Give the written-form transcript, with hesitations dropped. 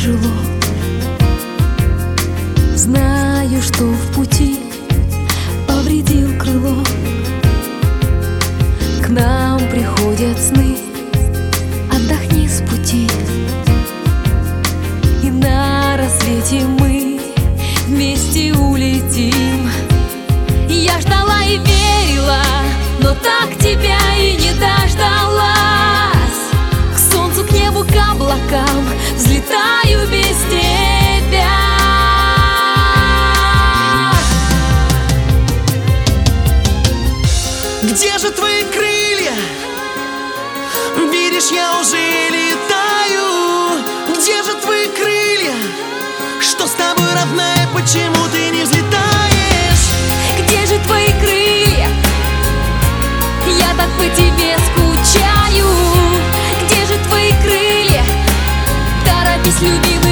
тяжело. Знаю, что в пути повредил крыло. К нам приходят сны, отдохни с пути. И на рассвете мы вместе улетим. Я ждала и верила, но так тебя и не дождалась. К солнцу, к небу, к облакам взлетаю без тебя. Где же твои крылья? Видишь, я уже летаю. Где же твои крылья? Что с тобой, родная, почему ты не взлетаешь? Где же твои крылья? Я так по тебе скучаю. Где же твои крылья? Торопись, любимый.